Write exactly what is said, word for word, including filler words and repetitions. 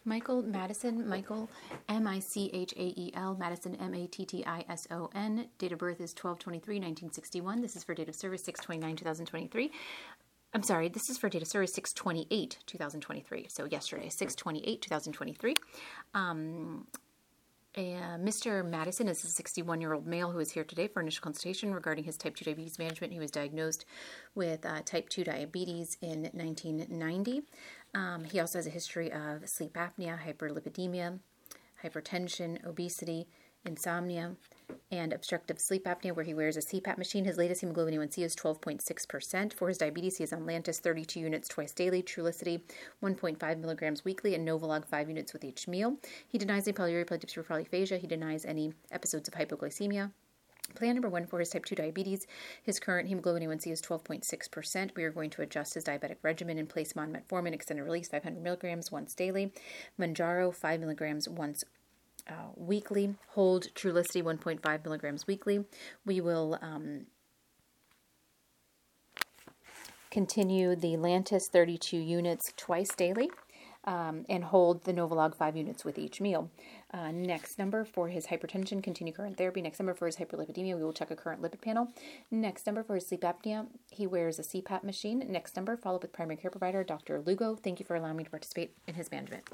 Michael Mattison, Michael, M I C H A E L, Mattison, M A T T I S O N. Date of birth is twelve twenty-three nineteen sixty-one. This is for date of service six twenty-nine twenty twenty-three. I'm sorry, this is for date of service six twenty-eight twenty twenty-three. So yesterday, six twenty-eight twenty twenty-three. Um, Uh, Mister Mattison is a sixty-one-year-old male who is here today for initial consultation regarding his type two diabetes management. He was diagnosed with uh, type two diabetes in nineteen ninety. Um, he also has a history of sleep apnea, hyperlipidemia, hypertension, obesity, insomnia, and obstructive sleep apnea, where he wears a C PAP machine. His latest hemoglobin A one C is twelve point six percent. For his diabetes, he is on Lantus thirty-two units twice daily, Trulicity one point five milligrams weekly, and Novolog five units with each meal. He denies any polyuria, polydysphagia, polyphagia. He denies any episodes of hypoglycemia. Plan number one for his type two diabetes. His current hemoglobin A one C is twelve point six percent. We are going to adjust his diabetic regimen and place him on metformin, extended release, five hundred milligrams once daily, Manjaro, five milligrams once Uh, weekly, hold Trulicity one point five milligrams weekly. We will um, continue the Lantus thirty-two units twice daily um, and hold the Novolog five units with each meal. Uh, next number for his hypertension, continue current therapy. Next number for his hyperlipidemia, we will check a current lipid panel. Next number for his sleep apnea, he wears a C PAP machine. Next number, follow up with primary care provider, Doctor Lugo. Thank you for allowing me to participate in his management.